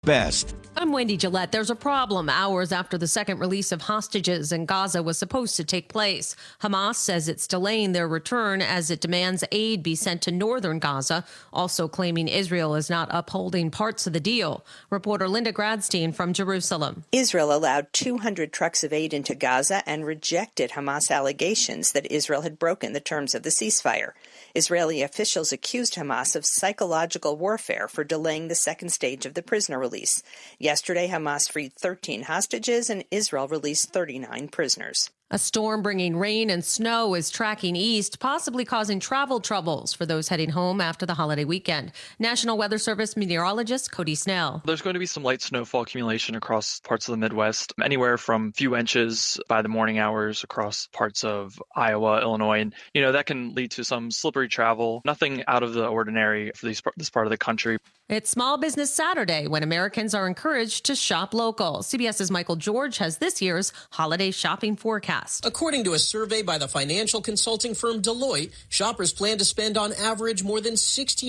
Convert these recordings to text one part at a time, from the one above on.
Best. I'm Wendy Gillette. There's a problem hours after the second release of hostages in Gaza was supposed to take place. Hamas says it's delaying their return as it demands aid be sent to northern Gaza, also claiming Israel is not upholding parts of the deal. Reporter Linda Gradstein from Jerusalem. Israel allowed 200 trucks of aid into Gaza and rejected Hamas allegations that Israel had broken the terms of the ceasefire. Israeli officials accused Hamas of psychological warfare for delaying the second stage of the prisoner release. Yesterday, Hamas freed 13 hostages and Israel released 39 prisoners. A storm bringing rain and snow is tracking east, possibly causing travel troubles for those heading home after the holiday weekend. National Weather Service meteorologist Cody Snell. There's going to be some light snowfall accumulation across parts of the Midwest, anywhere from a few inches by the morning hours across parts of Iowa, Illinois. And, that can lead to some slippery travel. Nothing out of the ordinary for this part of the country. It's Small Business Saturday when Americans are encouraged to shop local. CBS's Michael George has this year's holiday shopping forecast. According to a survey by the financial consulting firm Deloitte, shoppers plan to spend on average more than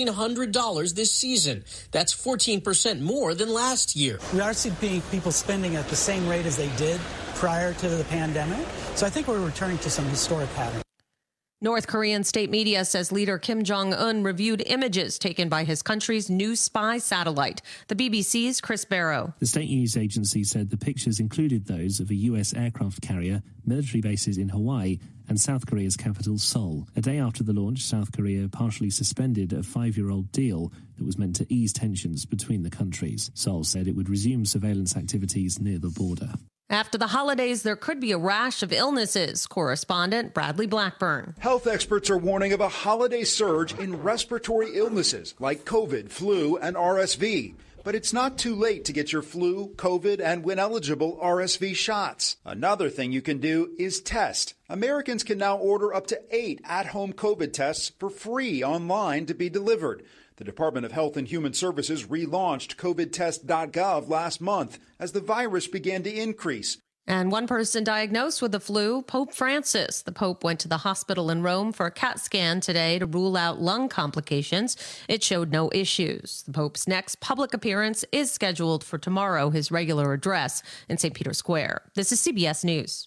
$1,600 this season. That's 14% more than last year. We are seeing people spending at the same rate as they did prior to the pandemic. So I think we're returning to some historic patterns. North Korean state media says leader Kim Jong-un reviewed images taken by his country's new spy satellite. The BBC's Chris Barrow. The state news agency said the pictures included those of a U.S. aircraft carrier, military bases in Hawaii, and South Korea's capital, Seoul. A day after the launch, South Korea partially suspended a 5-year-old deal that was meant to ease tensions between the countries. Seoul said it would resume surveillance activities near the border. After the holidays, there could be a rash of illnesses. Correspondent Bradley Blackburn. Health experts are warning of a holiday surge in respiratory illnesses like COVID, flu, and RSV. But it's not too late to get your flu, COVID, and when eligible, RSV shots. Another thing you can do is test. Americans can now order up to 8 at-home COVID tests for free online to be delivered. The Department of Health and Human Services relaunched covidtest.gov last month as the virus began to increase. And one person diagnosed with the flu, Pope Francis. The Pope went to the hospital in Rome for a CAT scan today to rule out lung complications. It showed no issues. The Pope's next public appearance is scheduled for tomorrow, his regular address in St. Peter's Square. This is CBS News.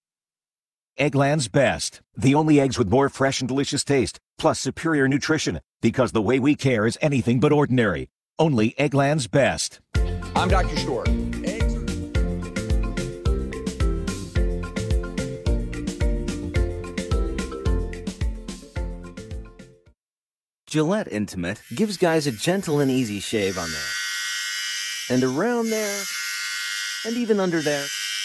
Eggland's Best. The only eggs with more fresh and delicious taste, plus superior nutrition. Because the way we care is anything but ordinary. Only Eggland's Best. I'm Dr. Stork. Gillette Intimate gives guys a gentle and easy shave on there. And around there. And even under there.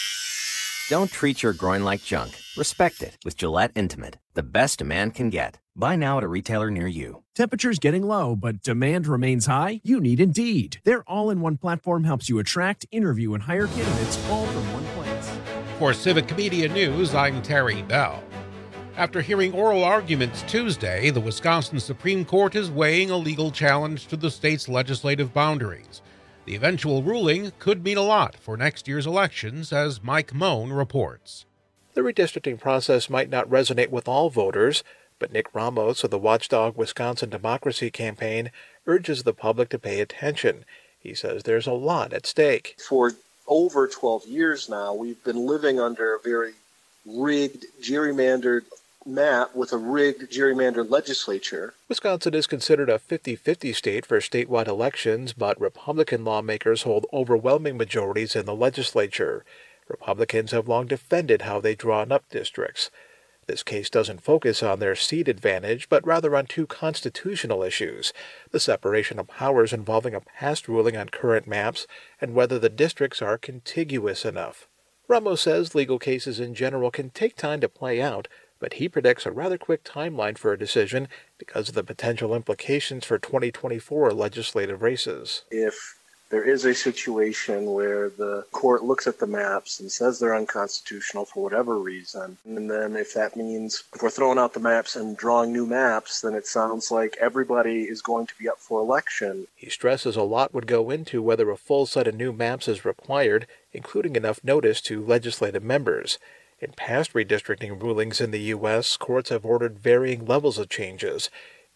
Don't treat your groin like junk. Respect it with Gillette Intimate, the best a man can get. Buy now at a retailer near you. Temperatures getting low, but demand remains high? You need Indeed. Their all-in-one platform helps you attract, interview, and hire candidates all from one place. For Civic Media News, I'm Terry Bell. After hearing oral arguments Tuesday, the Wisconsin Supreme Court is weighing a legal challenge to the state's legislative boundaries. The eventual ruling could mean a lot for next year's elections, as Mike Moan reports. The redistricting process might not resonate with all voters, but Nick Ramos of the Watchdog Wisconsin Democracy Campaign urges the public to pay attention. He says there's a lot at stake. For over 12 years now, we've been living under a very rigged, gerrymandered map with a rigged, gerrymandered legislature. Wisconsin is considered a 50-50 state for statewide elections, but Republican lawmakers hold overwhelming majorities in the legislature. Republicans have long defended how they draw up districts. This case doesn't focus on their seat advantage, but rather on two constitutional issues, the separation of powers involving a past ruling on current maps and whether the districts are contiguous enough. Ramos says legal cases in general can take time to play out, but he predicts a rather quick timeline for a decision because of the potential implications for 2024 legislative races. If there is a situation where the court looks at the maps and says they're unconstitutional for whatever reason, and then if that means if we're throwing out the maps and drawing new maps, then it sounds like everybody is going to be up for election. He stresses a lot would go into whether a full set of new maps is required, including enough notice to legislative members. In past redistricting rulings in the U.S., courts have ordered varying levels of changes.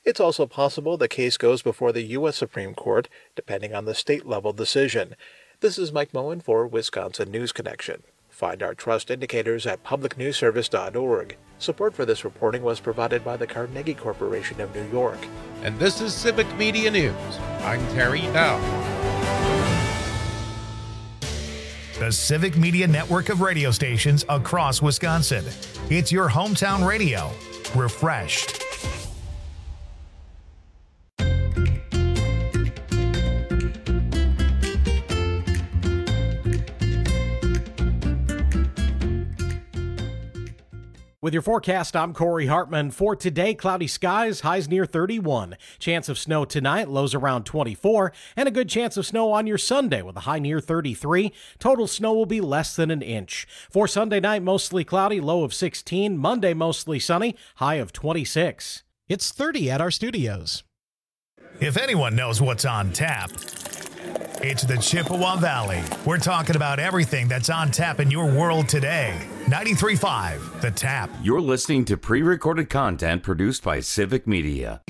It's also possible the case goes before the U.S. Supreme Court, depending on the state-level decision. This is Mike Moen for Wisconsin News Connection. Find our trust indicators at publicnewsservice.org. Support for this reporting was provided by the Carnegie Corporation of New York. And this is Civic Media News. I'm Terry Bell. The Civic Media network of radio stations across Wisconsin. It's your hometown radio. Refreshed. With your forecast, I'm Corey Hartman. For today, cloudy skies, highs near 31. Chance of snow tonight, lows around 24. And a good chance of snow on your Sunday with a high near 33. Total snow will be less than an inch. For Sunday night, mostly cloudy, low of 16. Monday, mostly sunny, high of 26. It's 30 at our studios. If anyone knows what's on tap, it's the Chippewa Valley. We're talking about everything that's on tap in your world today. 93.5, The Tap. You're listening to pre-recorded content produced by Civic Media.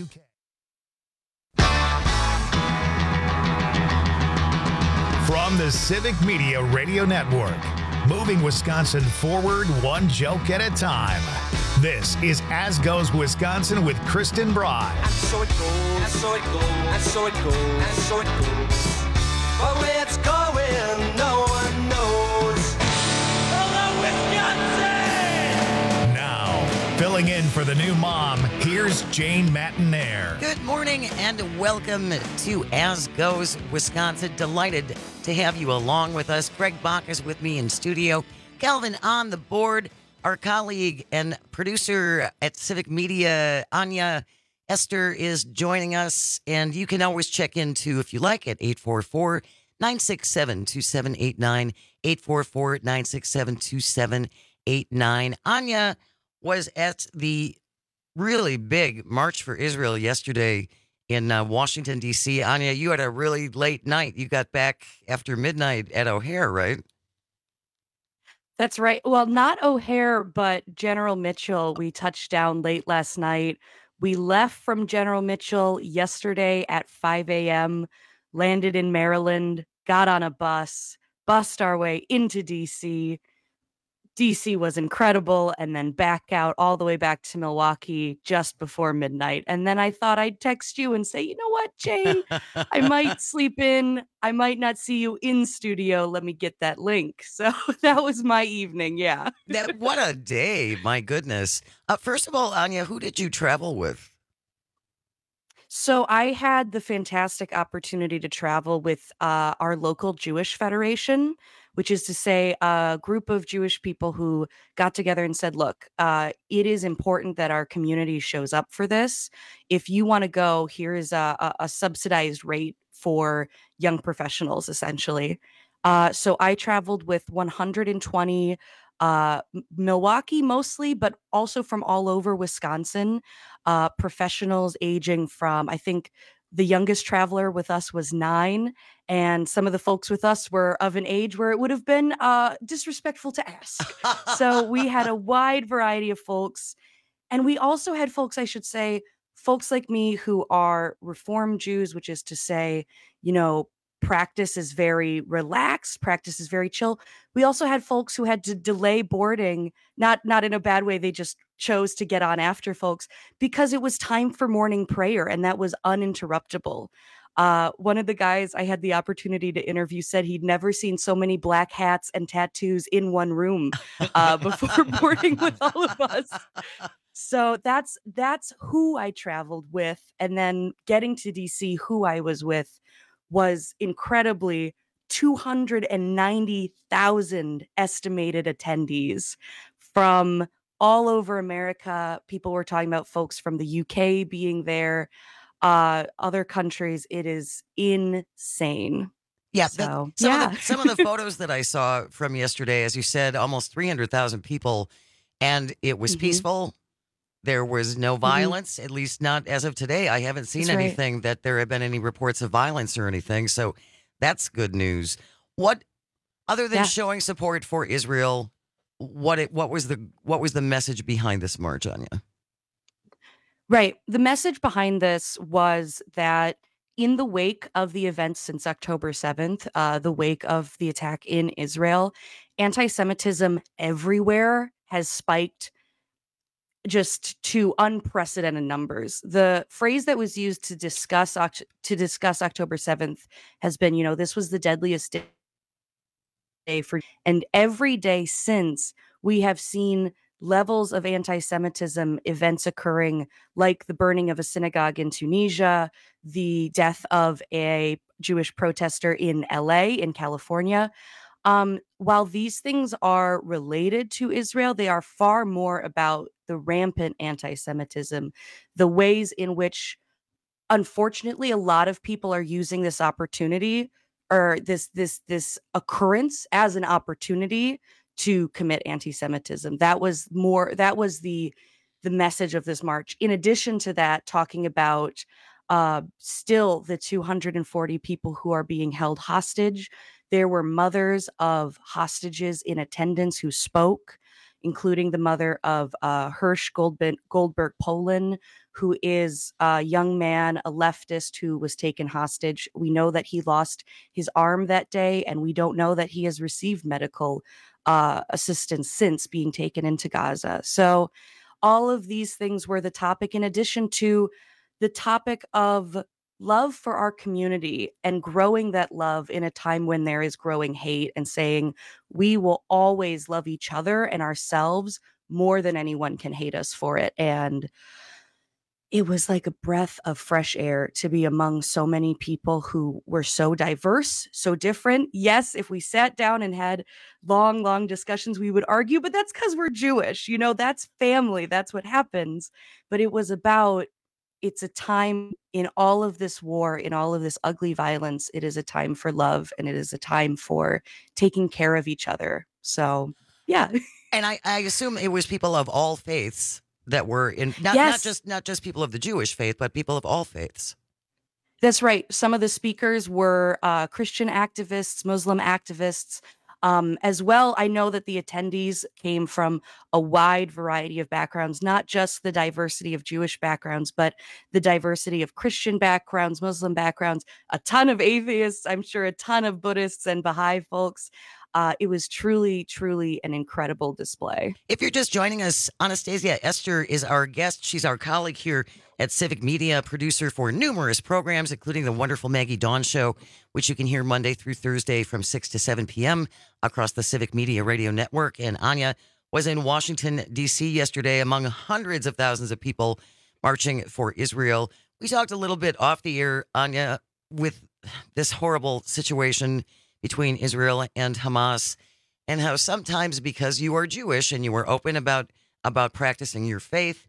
From the Civic Media Radio Network, moving Wisconsin forward one joke at a time. This is As Goes Wisconsin with Kristen Bry. And so it goes, and so it goes, and so it goes, and so it goes. But where it's going, no one knows. Hello, Wisconsin! Now, filling in for the new mom, here's Jane Matinaire. Good morning and welcome to As Goes Wisconsin. Delighted to have you along with us. Greg Bach is with me in studio. Calvin on the board. Our colleague and producer at Civic Media, Anya Esther, is joining us, and you can always check into, if you like, at 844-967-2789, 844-967-2789. Anya was at the really big March for Israel yesterday in Washington, D.C. Anya, you had a really late night. You got back after midnight at O'Hare, right? That's right. Well, not O'Hare, but General Mitchell. We touched down late last night. We left from General Mitchell yesterday at 5 a.m., landed in Maryland, got on a bus, bussed our way into D.C. D.C. was incredible, and then back out all the way back to Milwaukee just before midnight. And then I thought I'd text you and say, you know what, Jane? I might sleep in. I might not see you in studio. Let me get that link. So that was my evening, yeah. What a day, my goodness. First of all, Anya, who did you travel with? So I had the fantastic opportunity to travel with our local Jewish Federation, which is to say a group of Jewish people who got together and said, look, it is important that our community shows up for this. If you want to go, here is a subsidized rate for young professionals, essentially. So I traveled with 120 Milwaukee mostly, but also from all over Wisconsin, professionals aging from, I think the youngest traveler with us was 9, and some of the folks with us were of an age where it would have been disrespectful to ask. So we had a wide variety of folks, and we also had folks, I should say, folks like me who are Reform Jews, which is to say, you know, practice is very relaxed, practice is very chill. We also had folks who had to delay boarding, not in a bad way. They just chose to get on after folks because it was time for morning prayer, and that was uninterruptible. One of the guys I had the opportunity to interview said he'd never seen so many black hats and tattoos in one room before boarding with all of us. So that's who I traveled with. And then getting to DC, who I was with was incredibly 290,000 estimated attendees from all over America. People were talking about folks from the UK being there, other countries. It is insane. Yeah, so, some of the photos that I saw from yesterday, as you said, almost 300,000 people, and it was peaceful. There was no violence, at least not as of today. I haven't seen anything that there have been any reports of violence or anything. So that's good news. What, other than showing support for Israel, what was the message behind this march, Anya? Right. The message behind this was that in the wake of the events since October 7th, the wake of the attack in Israel, anti-Semitism everywhere has spiked just to unprecedented numbers. The phrase that was used to discuss October 7th has been, this was the deadliest day for, and every day since, we have seen levels of anti-Semitism events occurring, like the burning of a synagogue in Tunisia, the death of a Jewish protester in LA, in California. While these things are related to Israel, they are far more about the rampant anti-Semitism, the ways in which, unfortunately, a lot of people are using this opportunity or this occurrence as an opportunity to commit anti-Semitism. That was the message of this march. In addition to that, talking about still the 240 people who are being held hostage. There were mothers of hostages in attendance who spoke, including the mother of Hirsch Goldberg Polin, who is a young man, a leftist who was taken hostage. We know that he lost his arm that day, and we don't know that he has received medical assistance since being taken into Gaza. So all of these things were the topic, in addition to the topic of love for our community and growing that love in a time when there is growing hate, and saying we will always love each other and ourselves more than anyone can hate us for it. And it was like a breath of fresh air to be among so many people who were so diverse, so different. Yes, if we sat down and had long discussions, we would argue, but that's because we're Jewish. That's family. That's what happens. But it was about, it's a time in all of this war, in all of this ugly violence. It is a time for love, and it is a time for taking care of each other. So, yeah. And I assume it was people of all faiths that were in, not just people of the Jewish faith, but people of all faiths. That's right. Some of the speakers were Christian activists, Muslim activists, as well. I know that the attendees came from a wide variety of backgrounds, not just the diversity of Jewish backgrounds, but the diversity of Christian backgrounds, Muslim backgrounds, a ton of atheists, I'm sure a ton of Buddhists and Baha'i folks. It was truly an incredible display. If you're just joining us, Anastasia Esther is our guest. She's our colleague here at Civic Media, producer for numerous programs, including the wonderful Maggie Dawn Show, which you can hear Monday through Thursday from 6 to 7 p.m. across the Civic Media Radio Network. And Anya was in Washington, D.C. yesterday among hundreds of thousands of people marching for Israel. We talked a little bit off the air, Anya, with this horrible situation between Israel and Hamas, and how sometimes, because you are Jewish and you are open about practicing your faith,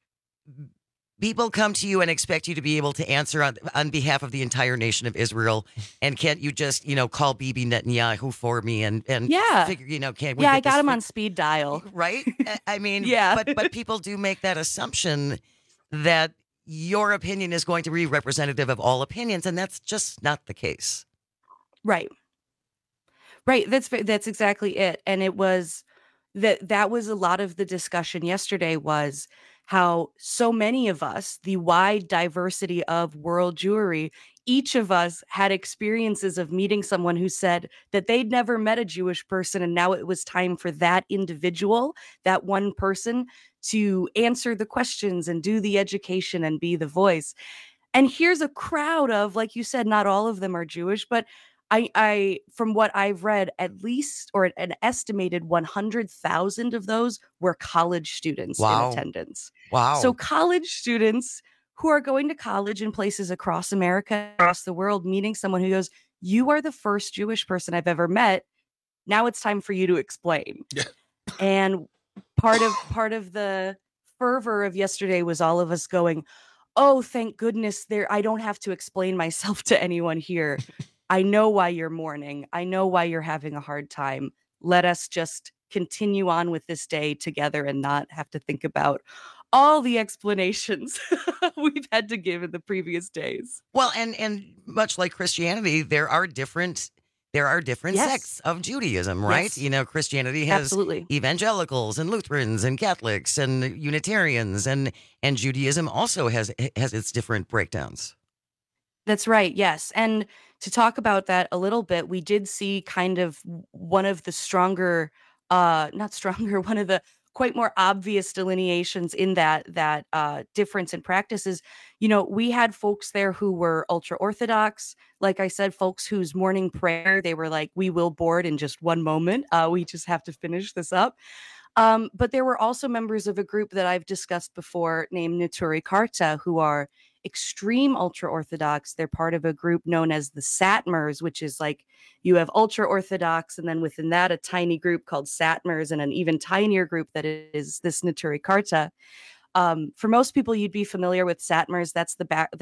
people come to you and expect you to be able to answer on behalf of the entire nation of Israel. And can't you just, call Bibi Netanyahu for me and figure, can't we? Yeah, I got him on speed dial. Right? I mean, yeah. but people do make that assumption that your opinion is going to be representative of all opinions, and that's just not the case. Right. Right. That's exactly it. And it was that was a lot of the discussion yesterday, was how so many of us, the wide diversity of world Jewry, each of us had experiences of meeting someone who said that they'd never met a Jewish person. And now it was time for that individual, that one person, to answer the questions and do the education and be the voice. And here's a crowd of, like you said, not all of them are Jewish, but I from what I've read, at least, or an estimated 100,000 of those were college students in attendance. Wow. So college students who are going to college in places across America, across the world, meeting someone who goes, "You are the first Jewish person I've ever met. Now it's time for you to explain." And part of the fervor of yesterday was all of us going, "Oh, thank goodness I don't have to explain myself to anyone here. I know why you're mourning. I know why you're having a hard time. Let us just continue on with this day together and not have to think about all the explanations we've had to give in the previous days." Well, and much like Christianity, there are different there are different Yes. sects of Judaism, right? Yes. You know, Christianity has Absolutely. evangelicals and Lutherans and Catholics and Unitarians, and Judaism also has its different breakdowns. That's right. Yes. And to talk about that a little bit, we did see kind of one of the stronger, not stronger, one of the quite more obvious delineations in that difference in practices. You know, we had folks there who were ultra Orthodox. Like I said, folks whose morning prayer, they were like, we will board in just one moment. We just have to finish this up. But there were also members of a group that I've discussed before named Neturei Karta, who are extreme ultra Orthodox. They're part of a group known as the Satmars, which is like you have ultra Orthodox, and then within that, a tiny group called Satmars, and an even tinier group that is this Neturei Karta. For most people, you'd be familiar with Satmars. That's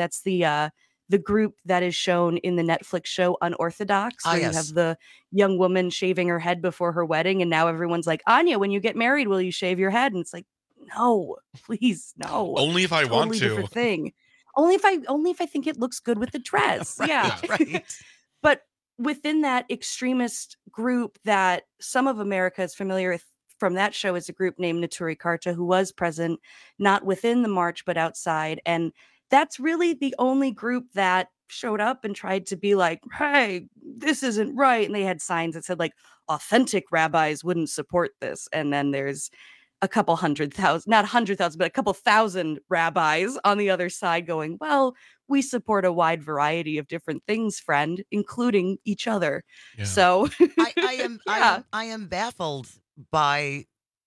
the group that is shown in the Netflix show Unorthodox, where yes. you have the young woman shaving her head before her wedding, and now everyone's like, Anya, when you get married, will you shave your head? And it's like, no, please, no. Only if I want to. Different thing. Only if I think it looks good with the dress. Right, yeah. right. But within that extremist group that some of America is familiar with from that show is a group named Neturei Karta, who was present not within the march but outside. And that's really the only group that showed up and tried to be like, hey, this isn't right. And they had signs that said like authentic rabbis wouldn't support this. And then there's a couple 100,000, not 100,000, but a couple thousand rabbis on the other side going, well, we support a wide variety of different things, friend, including each other. Yeah. So I am baffled by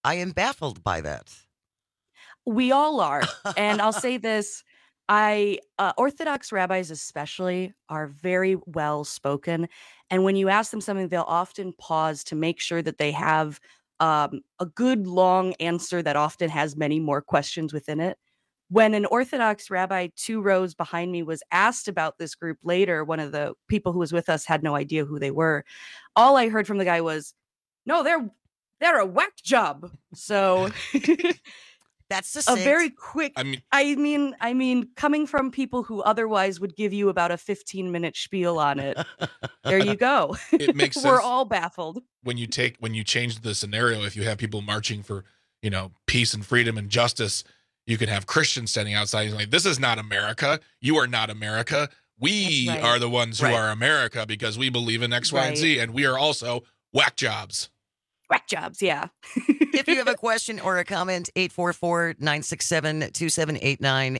that. We all are. And I'll say this, Orthodox rabbis especially are very well spoken. And when you ask them something, they'll often pause to make sure that they have a good long answer that often has many more questions within it. When an Orthodox rabbi 2 rows behind me was asked about this group later, one of the people who was with us had no idea who they were. All I heard from the guy was, no, they're a whack job. So that's a very quick. I mean, coming from people who otherwise would give you about a 15-minute spiel on it. There you go. It makes sense. We're all baffled. When you change the scenario, if you have people marching for, peace and freedom and justice, you can have Christians standing outside like, this is not America. You are not America. We are the ones who are America because we believe in X, Y, and Z, and we are also whack jobs. Whack jobs, yeah. If you have a question or a comment, 844-967-2789,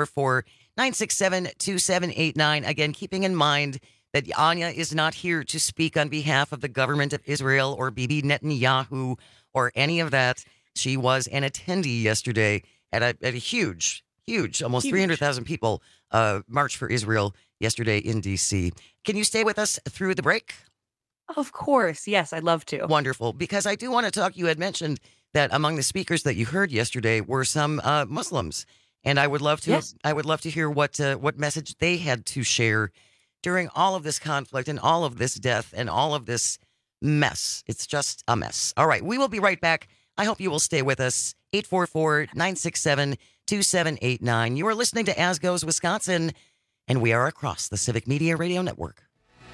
844-967-2789. Again, keeping in mind that Anya is not here to speak on behalf of the government of Israel or Bibi Netanyahu or any of that. She was an attendee yesterday at a huge, almost 300,000 people march for Israel yesterday in D.C. Can you stay with us through the break? Of course. Yes, I'd love to. Wonderful. Because I do want to talk. You had mentioned that among the speakers that you heard yesterday were some Muslims. And I would love to hear what message they had to share during all of this conflict and all of this death and all of this mess. It's just a mess. All right. We will be right back. I hope you will stay with us. 844-967-2789. You are listening to As Goes Wisconsin, and we are across the Civic Media Radio Network.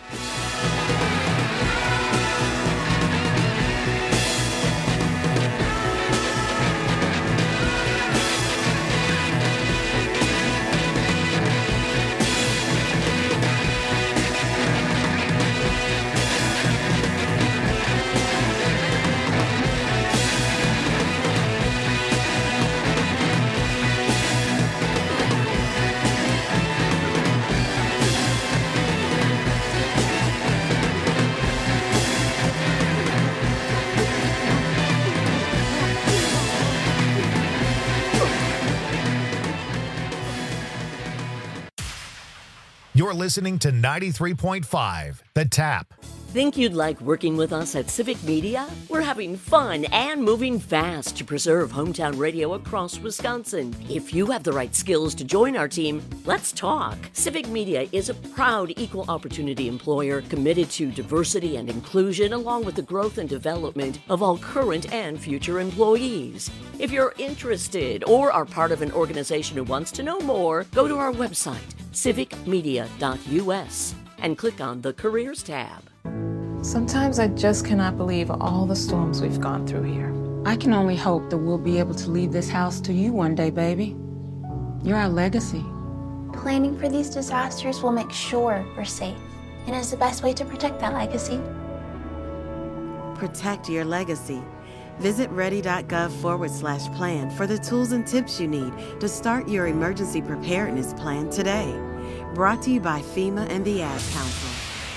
You're listening to 93.5, The Tap. Think you'd like working with us at Civic Media? We're having fun and moving fast to preserve hometown radio across Wisconsin. If you have the right skills to join our team, let's talk. Civic Media is a proud equal opportunity employer committed to diversity and inclusion along with the growth and development of all current and future employees. If you're interested or are part of an organization who wants to know more, go to our website, civicmedia.us, and click on the Careers tab. Sometimes I just cannot believe all the storms we've gone through here. I can only hope that we'll be able to leave this house to you one day, baby. You're our legacy. Planning for these disasters will make sure we're safe, and is the best way to protect that legacy. Protect your legacy. Visit ready.gov/plan for the tools and tips you need to start your emergency preparedness plan today. Brought to you by FEMA and the Ad Council.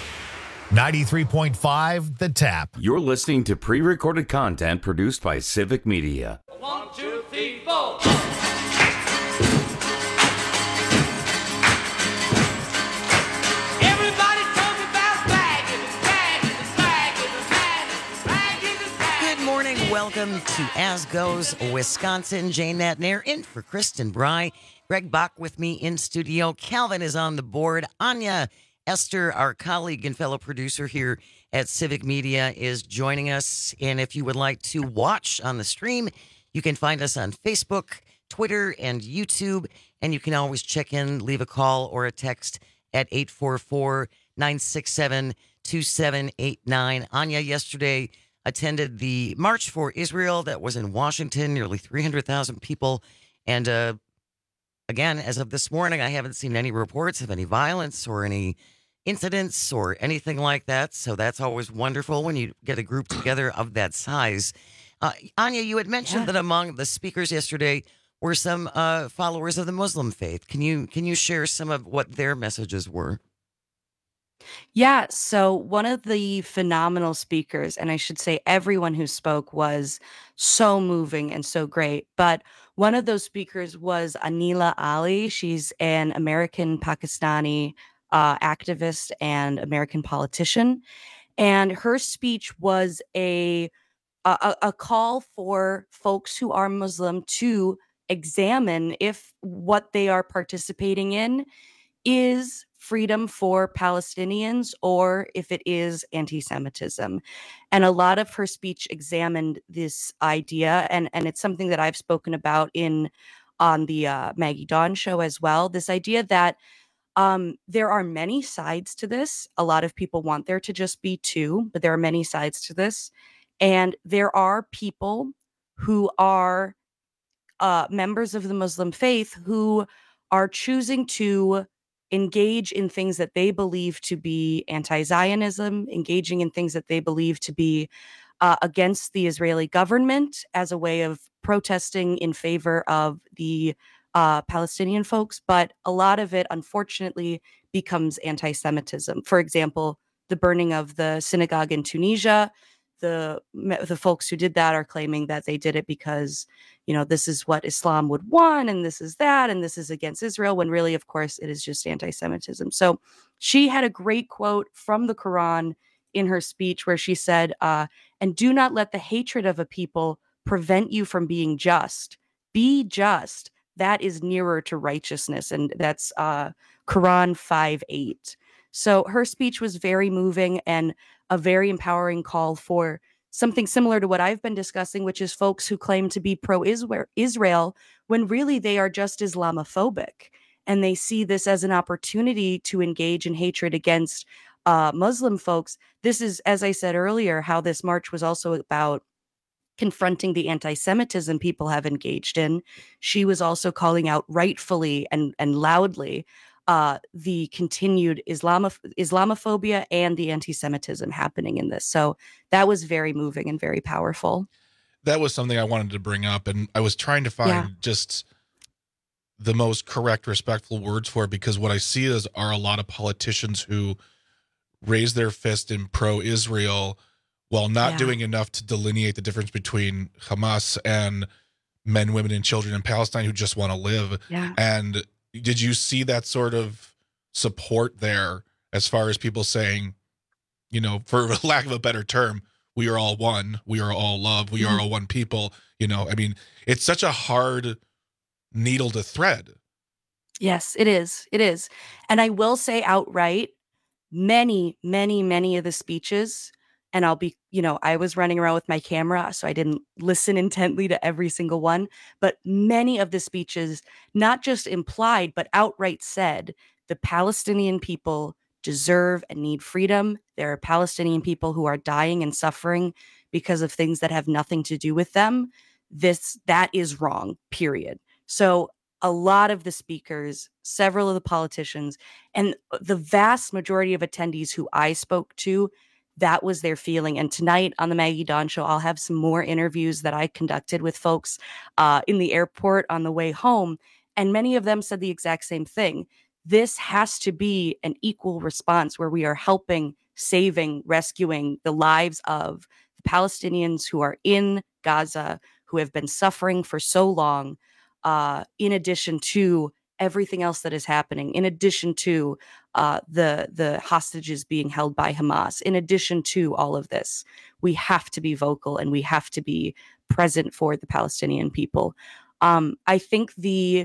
93.5 The Tap. You're listening to pre-recorded content produced by Civic Media. 1, 2, 3, 4. Good morning. Welcome to As Goes Wisconsin. Jane Natnair in for Kristen Bry. Greg Bach with me in studio. Calvin is on the board. Anya Esther, our colleague and fellow producer here at Civic Media, is joining us. And if you would like to watch on the stream, you can find us on Facebook, Twitter, and YouTube. And you can always check in, leave a call or a text at 844-967-2789. Anya yesterday attended the March for Israel that was in Washington, nearly 300,000 people. And again, as of this morning, I haven't seen any reports of any violence or any incidents or anything like that. So that's always wonderful when you get a group together of that size. Anya, you had mentioned that among the speakers yesterday were some followers of the Muslim faith. Can you share some of what their messages were? Yeah, so one of the phenomenal speakers, and I should say everyone who spoke was so moving and so great, but one of those speakers was Anila Ali. She's an American Pakistani activist and American politician, and her speech was a call for folks who are Muslim to examine if what they are participating in is freedom for Palestinians or if it is anti-Semitism. And a lot of her speech examined this idea, and it's something that I've spoken about on the Maggie Dawn show as well, this idea that there are many sides to this. A lot of people want there to just be two, but there are many sides to this. And there are people who are members of the Muslim faith who are choosing to engage in things that they believe to be anti-Zionism, engaging in things that they believe to be against the Israeli government as a way of protesting in favor of the Palestinian folks. But a lot of it, unfortunately, becomes anti-Semitism. For example, the burning of the synagogue in Tunisia, the folks who did that are claiming that they did it because, this is what Islam would want, and this is that, and this is against Israel, when really, of course, it is just anti-Semitism. So she had a great quote from the Quran in her speech where she said, and do not let the hatred of a people prevent you from being just. Be just. That is nearer to righteousness. And that's Quran 5:8. So her speech was very moving and a very empowering call for something similar to what I've been discussing, which is folks who claim to be pro-Israel when really they are just Islamophobic. And they see this as an opportunity to engage in hatred against Muslim folks. This is, as I said earlier, how this march was also about confronting the anti-Semitism people have engaged in. She was also calling out rightfully and loudly the continued Islamophobia and the anti-Semitism happening in this. So that was very moving and very powerful. That was something I wanted to bring up, and I was trying to find just the most correct, respectful words for it, because what I see are a lot of politicians who raise their fist in pro-Israel while not doing enough to delineate the difference between Hamas and men, women, and children in Palestine who just want to live. Yeah. And did you see that sort of support there as far as people saying, for lack of a better term, we are all one, we are all love, we are all one people, it's such a hard needle to thread. Yes, it is. It is. And I will say outright, many, many, many of the speeches, and I'll be, I was running around with my camera, so I didn't listen intently to every single one, but many of the speeches, not just implied, but outright said, the Palestinian people deserve and need freedom. There are Palestinian people who are dying and suffering because of things that have nothing to do with them. That is wrong, period. So a lot of the speakers, several of the politicians, and the vast majority of attendees who I spoke to, that was their feeling. And tonight on the Maggie Dawn Show, I'll have some more interviews that I conducted with folks in the airport on the way home. And many of them said the exact same thing. This has to be an equal response where we are helping, saving, rescuing the lives of the Palestinians who are in Gaza, who have been suffering for so long, in addition to everything else that is happening, in addition to the hostages being held by Hamas, in addition to all of this. We have to be vocal and we have to be present for the Palestinian people. I think the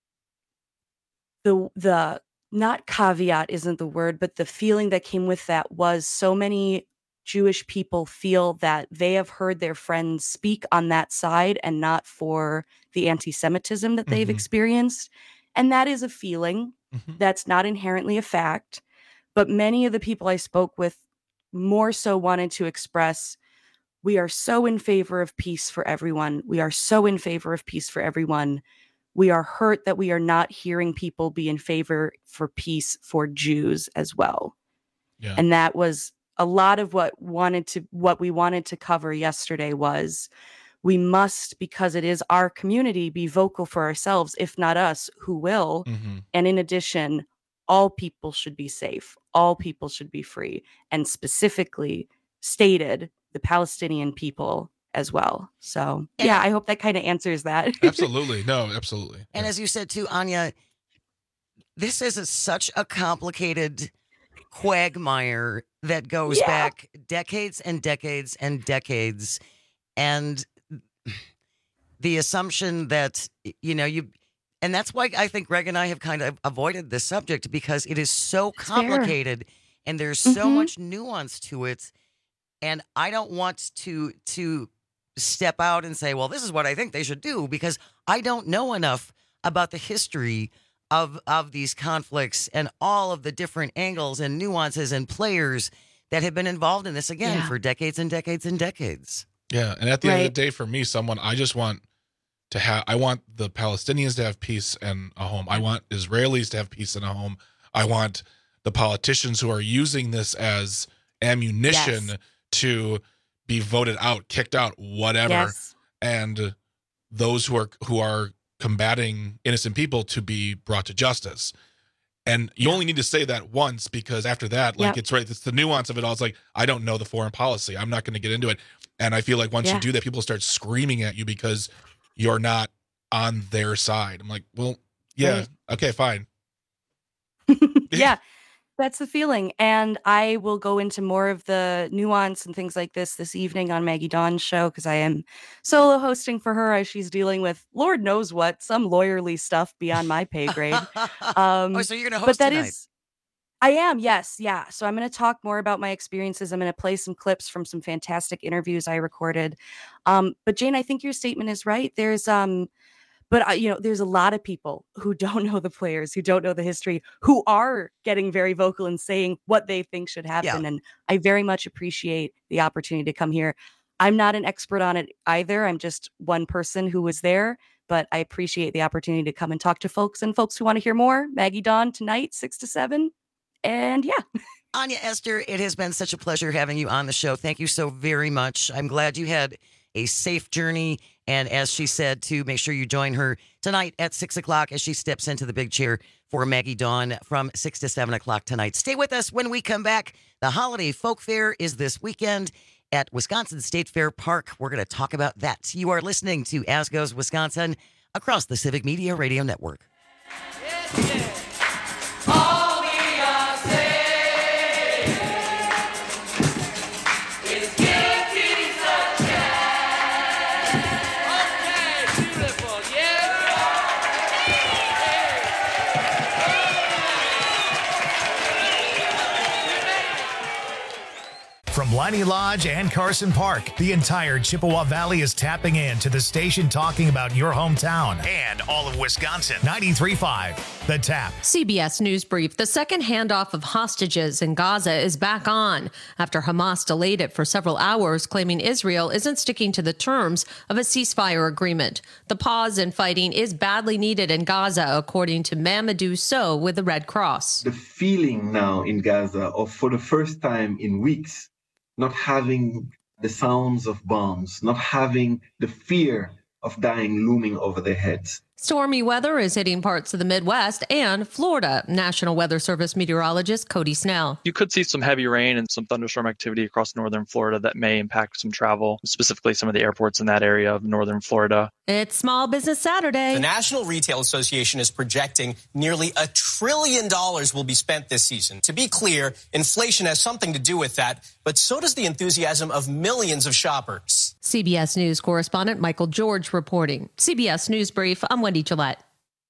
not caveat isn't the word, but the feeling that came with that was so many Jewish people feel that they have heard their friends speak on that side and not for the anti-Semitism that they've experienced. And that is a feeling. That's not inherently a fact. But many of the people I spoke with more so wanted to express, we are so in favor of peace for everyone. We are so in favor of peace for everyone. We are hurt that we are not hearing people be in favor for peace for Jews as well. Yeah. And that was a lot of what we wanted to cover yesterday. Was we must, because it is our community, be vocal for ourselves. If not us, who will? And in addition, all people should be safe. All people should be free. And specifically stated the Palestinian people as well. So yeah, I hope that kind of answers that. Absolutely. No, absolutely. And as you said too, Anya, this is such a complicated quagmire that goes back decades and decades and decades. And the assumption that, and that's why I think Greg and I have kind of avoided this subject, because it is so complicated and there's so much nuance to it. And I don't want to step out and say, well, this is what I think they should do, because I don't know enough about the history of these conflicts and all of the different angles and nuances and players that have been involved in this for decades and decades and decades. Yeah. And at the end of the day, for me, I just want I want the Palestinians to have peace and a home. I want Israelis to have peace and a home. I want the politicians who are using this as ammunition to be voted out, kicked out, whatever, and those who are combating innocent people to be brought to justice. And you only need to say that once, because after that, it's right. It's the nuance of it all. It's like, I don't know the foreign policy. I'm not going to get into it. And I feel like once you do that, people start screaming at you because you're not on their side. I'm like, well, okay, fine. That's the feeling. And I will go into more of the nuance and things like this evening on Maggie Dawn's show, because I am solo hosting for her as she's dealing with Lord knows what, some lawyerly stuff beyond my pay grade. So you're going to host tonight? I am, yes. Yeah. So I'm going to talk more about my experiences. I'm going to play some clips from some fantastic interviews I recorded. But Jane, I think your statement is right. There's there's a lot of people who don't know the players, who don't know the history, who are getting very vocal and saying what they think should happen. And I very much appreciate the opportunity to come here. I'm not an expert on it either. I'm just one person who was there, but I appreciate the opportunity to come and talk to folks and folks who want to hear more. Maggie Dawn tonight, 6 to 7. And Anya Esther, it has been such a pleasure having you on the show. Thank you so very much. I'm glad you had a safe journey. And as she said, to make sure you join her tonight at 6 o'clock as she steps into the big chair for Maggie Dawn from 6 to 7 o'clock tonight. Stay with us when we come back. The Holiday Folk Fair is this weekend at Wisconsin State Fair Park. We're going to talk about that. You are listening to As Goes Wisconsin across the Civic Media Radio Network. From Piney Lodge, and Carson Park. The entire Chippewa Valley is tapping in to the station talking about your hometown and all of Wisconsin. 93.5, The Tap. CBS News Brief. The second handoff of hostages in Gaza is back on after Hamas delayed it for several hours, claiming Israel isn't sticking to the terms of a ceasefire agreement. The pause in fighting is badly needed in Gaza, according to Mamadou Sow with the Red Cross. The feeling now in Gaza of, for the first time in weeks, not having the sounds of bombs, not having the fear of dying looming over their heads. Stormy weather is hitting parts of the Midwest and Florida. National Weather Service meteorologist Cody Snell. You could see some heavy rain and some thunderstorm activity across northern Florida that may impact some travel, specifically some of the airports in that area of northern Florida. It's Small Business Saturday. The National Retail Association is projecting nearly $1 trillion will be spent this season. To be clear, inflation has something to do with that, but so does the enthusiasm of millions of shoppers. CBS News correspondent Michael George reporting. CBS News Brief, I'm Wendy Gillette.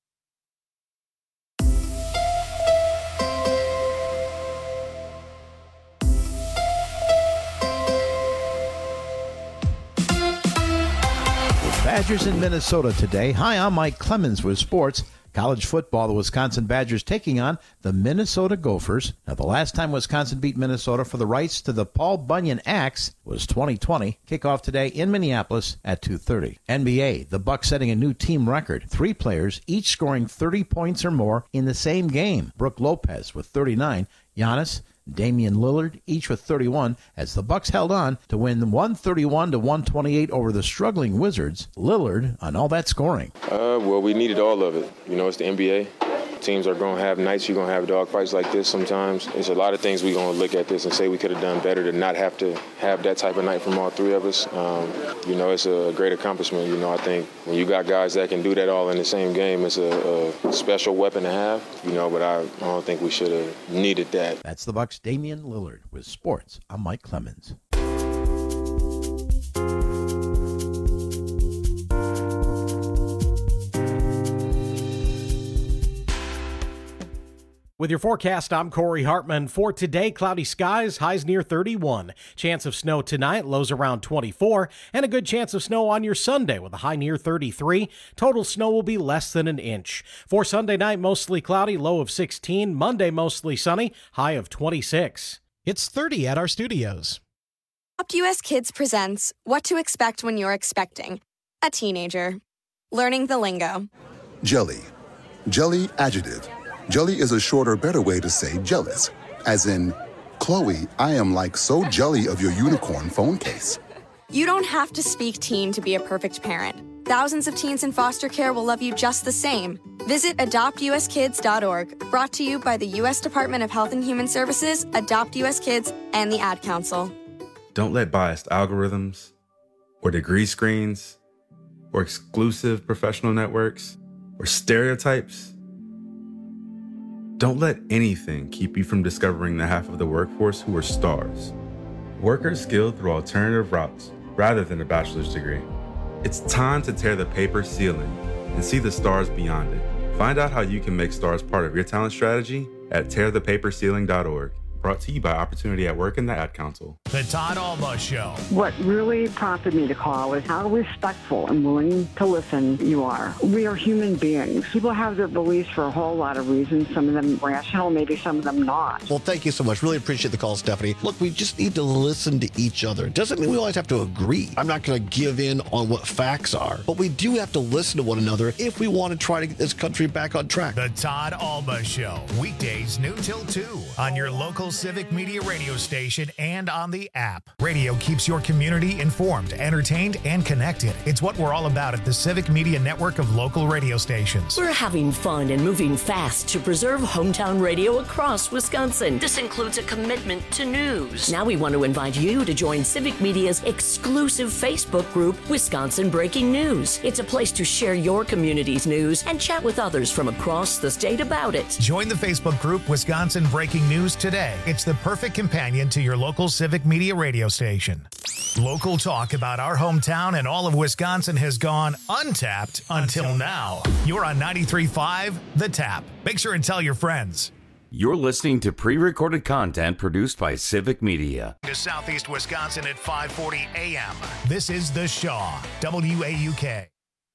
Badgers in Minnesota today. Hi, I'm Mike Clemens with sports. College football, the Wisconsin Badgers taking on the Minnesota Gophers. Now, the last time Wisconsin beat Minnesota for the rights to the Paul Bunyan Axe was 2020. Kickoff today in Minneapolis at 2:30. NBA, the Bucks setting a new team record. 3 players, each scoring 30 points or more in the same game. Brook Lopez with 39. Giannis, Damian Lillard, each with 31, as the Bucks held on to win 131-128 over the struggling Wizards. Lillard on all that scoring. Well, we needed all of it. You know, it's the NBA. Teams are going to have nights you're going to have dogfights like this sometimes. There's a lot of things we're going to look at this and say we could have done better to not have to have that type of night from all 3 of us. You know, it's a great accomplishment. You know, I think when you got guys that can do that all in the same game, it's a special weapon to have. You know, but I don't think we should have needed that. That's the Bucks' Damian Lillard with sports. I'm Mike Clemens. With your forecast, I'm Corey Hartman. For today, cloudy skies, highs near 31. Chance of snow tonight, lows around 24. And a good chance of snow on your Sunday with a high near 33. Total snow will be less than an inch. For Sunday night, mostly cloudy, low of 16. Monday, mostly sunny, high of 26. It's 30 at our studios. Adopt US Kids presents What to Expect When You're Expecting a Teenager. Learning the lingo. Jelly. Jelly adjective. Jelly is a shorter, better way to say jealous. As in, Chloe, I am like so jelly of your unicorn phone case. You don't have to speak teen to be a perfect parent. Thousands of teens in foster care will love you just the same. Visit adoptuskids.org. Brought to you by the U.S. Department of Health and Human Services, Adopt US Kids, and the Ad Council. Don't let biased algorithms or degree screens or exclusive professional networks or stereotypes. Don't let anything keep you from discovering the half of the workforce who are stars. Workers skilled through alternative routes rather than a bachelor's degree. It's time to tear the paper ceiling and see the stars beyond it. Find out how you can make stars part of your talent strategy at tearthepaperceiling.org. Brought to you by Opportunity at Work and the Ad Council. The Todd Alba Show. What really prompted me to call is how respectful and willing to listen you are. We are human beings. People have their beliefs for a whole lot of reasons, some of them rational, maybe some of them not. Well, thank you so much. Really appreciate the call, Stephanie. Look, we just need to listen to each other. It doesn't mean we always have to agree. I'm not going to give in on what facts are, but we do have to listen to one another if we want to try to get this country back on track. The Todd Alba Show. Weekdays noon till 2 on your local Civic Media radio station and on the app. Radio keeps your community informed, entertained, and connected. It's what we're all about at the Civic Media network of local radio stations. We're having fun and moving fast to preserve hometown radio across Wisconsin. This includes a commitment to news. Now we want to invite you to join Civic Media's exclusive Facebook group, Wisconsin Breaking News. It's a place to share your community's news and chat with others from across the state about it. Join the Facebook group Wisconsin Breaking News today. It's the perfect companion to your local Civic Media radio station. Local talk about our hometown and all of Wisconsin has gone untapped until now. You're on 93.5 The Tap. Make sure and tell your friends. You're listening to pre-recorded content produced by Civic Media. To Southeast Wisconsin at 5:40 a.m. This is The Shaw, WAUK.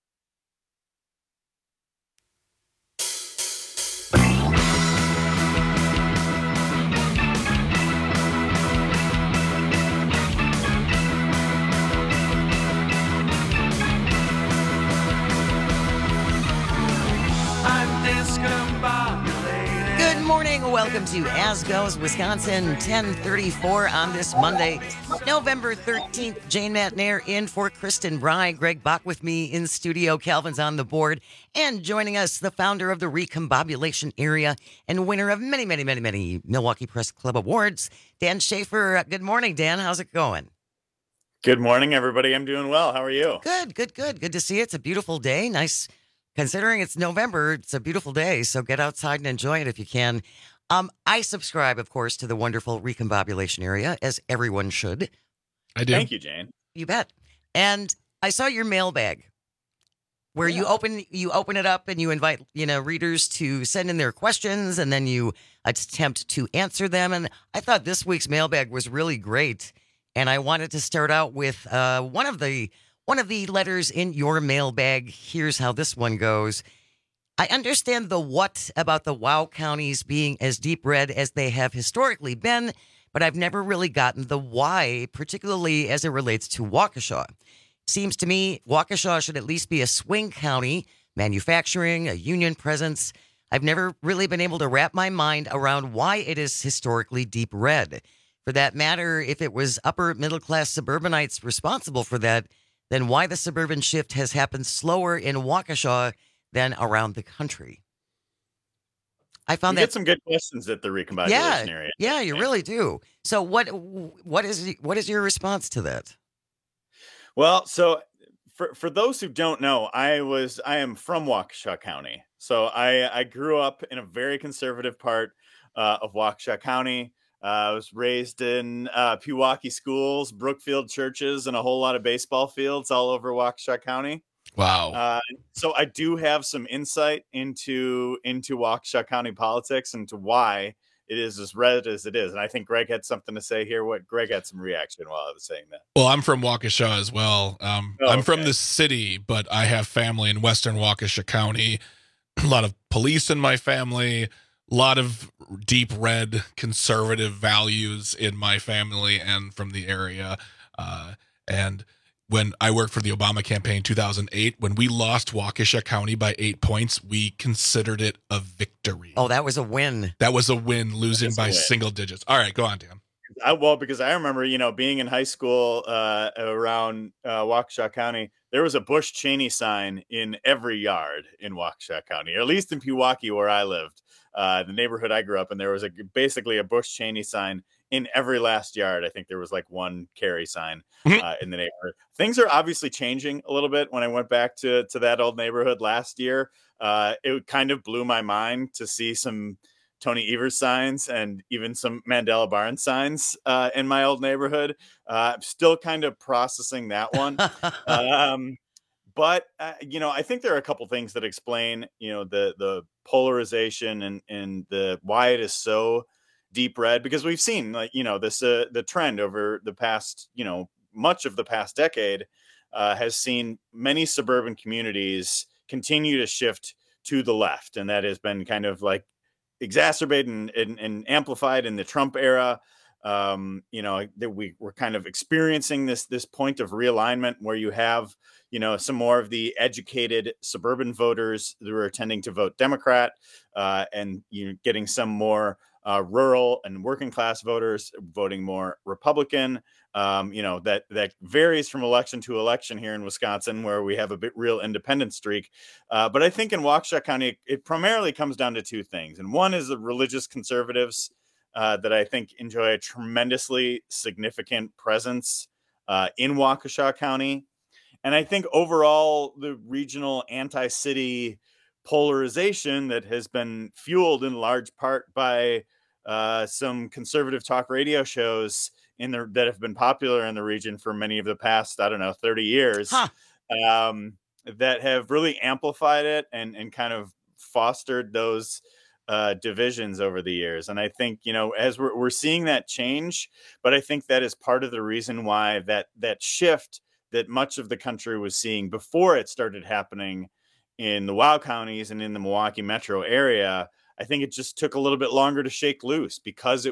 Good morning. Welcome to As Goes Wisconsin, 10:34 on this Monday, November 13th. Jane Matnair in for Kristen Bry. Greg Bach with me in studio. Calvin's on the board. And joining us, the founder of the Recombobulation Area and winner of many Milwaukee Press Club awards, Dan Schaefer. Good morning, Dan. How's it going? Good morning, everybody. I'm doing well. How are you? Good. Good to see you. It's a beautiful day. Nice. Considering it's November, it's a beautiful day, so get outside and enjoy it if you can. I subscribe, of course, to the wonderful Recombobulation Area, as everyone should. I do. Thank you, Jane. You bet. And I saw your mailbag, where you open it up and you invite readers to send in their questions, and then you attempt to answer them. And I thought this week's mailbag was really great, and I wanted to start out with one of the letters in your mailbag. Here's how this one goes. I understand the what about the WOW counties being as deep red as they have historically been, but I've never really gotten the why, particularly as it relates to Waukesha. Seems to me Waukesha should at least be a swing county, manufacturing, a union presence. I've never really been able to wrap my mind around why it is historically deep red. For that matter, if it was upper middle class suburbanites responsible for that, then why the suburban shift has happened slower in Waukesha than around the country. I found get some good questions at the Recombobulation Area. Yeah, you really do. So what is your response to that? Well, so for those who don't know, I am from Waukesha County. So I grew up in a very conservative part of Waukesha County. I was raised in Pewaukee schools, Brookfield churches, and a whole lot of baseball fields all over Waukesha County. Wow. So I do have some insight into Waukesha County politics and to why it is as red as it is. And I think Greg had something to say here. Greg had some reaction while I was saying that. Well, I'm from Waukesha as well. I'm from the city, but I have family in Western Waukesha County. A lot of police in my family. A lot of deep red conservative values in my family and from the area. And when I worked for the Obama campaign in 2008, when we lost Waukesha County by 8 points, we considered it a victory. Oh, that was a win. That was a win, losing by single digits. All right, go on, Dan. Because I remember, being in high school around Waukesha County, there was a Bush Cheney sign in every yard in Waukesha County, or at least in Pewaukee where I lived. The neighborhood I grew up in, there was basically a Bush Cheney sign in every last yard. I think there was like one Kerry sign in the neighborhood. Things are obviously changing a little bit. When I went back to that old neighborhood last year, it kind of blew my mind to see some Tony Evers signs and even some Mandela Barnes signs in my old neighborhood. I'm still kind of processing that one. But I think there are a couple things that explain, the polarization and the why it is so deep red, because we've seen this the trend over the past, much of the past decade has seen many suburban communities continue to shift to the left. And that has been kind of like exacerbated and amplified in the Trump era. That we're kind of experiencing this point of realignment where you have, some more of the educated suburban voters who are tending to vote Democrat, and getting some more rural and working class voters voting more Republican. That varies from election to election here in Wisconsin, where we have a real independent streak. But I think in Waukesha County, it primarily comes down to two things. And one is the religious conservatives that I think enjoy a tremendously significant presence in Waukesha County. And I think overall, the regional anti-city polarization that has been fueled in large part by some conservative talk radio shows that have been popular in the region for many of the past, 30 years, that have really amplified it and kind of fostered those divisions over the years. And I think, as we're seeing that change, but I think that is part of the reason why that shift that much of the country was seeing before it started happening in the Wow counties and in the Milwaukee metro area. I think it just took a little bit longer to shake loose because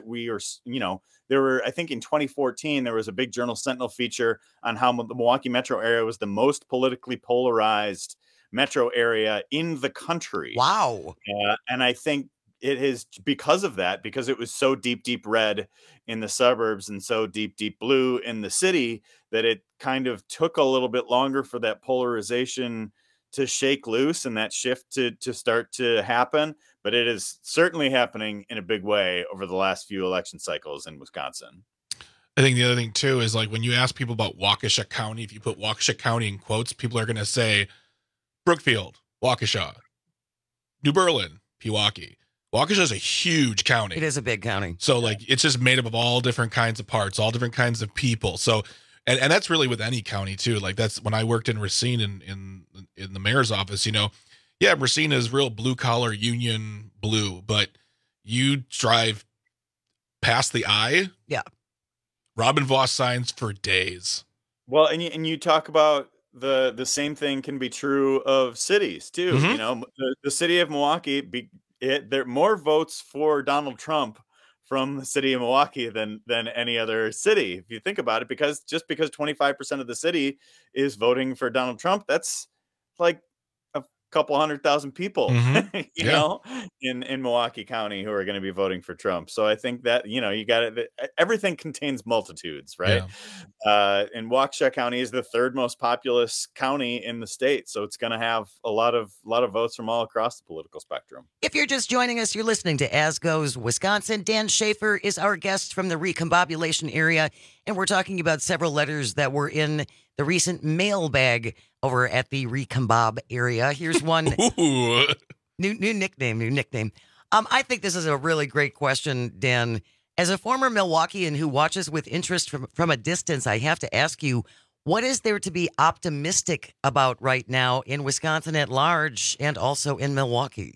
there were, I think in 2014, there was a big Journal Sentinel feature on how the Milwaukee metro area was the most politically polarized metro area in the country. Wow. And I think it is because of that, because it was so deep, deep red in the suburbs and so deep, deep blue in the city, that it kind of took a little bit longer for that polarization to shake loose and that shift to start to happen. But it is certainly happening in a big way over the last few election cycles in Wisconsin. I think the other thing too is like when you ask people about Waukesha County, if you put Waukesha County in quotes, people are going to say Brookfield, Waukesha, New Berlin, Pewaukee. Waukesha is a huge county. It is a big county. So like it's just made up of all different kinds of parts, all different kinds of people. So and that's really with any county too. Like that's when I worked in Racine in the mayor's office, Racine is real blue collar union blue, but you drive past the eye. Yeah. Robin Vos signs for days. Well, and you talk about the same thing can be true of cities too. Mm-hmm. The city of Milwaukee, there are more votes for Donald Trump from the city of Milwaukee than any other city, if you think about it, because 25% of the city is voting for Donald Trump, that's like a couple 100,000 people, mm-hmm. in Milwaukee County who are going to be voting for Trump. So I think that, you got it. Everything contains multitudes, right? Yeah. And Waukesha County is the third most populous county in the state. So it's going to have a lot of votes from all across the political spectrum. If you're just joining us, you're listening to As Goes Wisconsin. Dan Schaefer is our guest from the recombobulation area, and we're talking about several letters that were in the recent mailbag over at the Recombob area. Here's one. New nickname. I think this is a really great question, Dan. As a former Milwaukeean who watches with interest from a distance, I have to ask you, what is there to be optimistic about right now in Wisconsin at large and also in Milwaukee?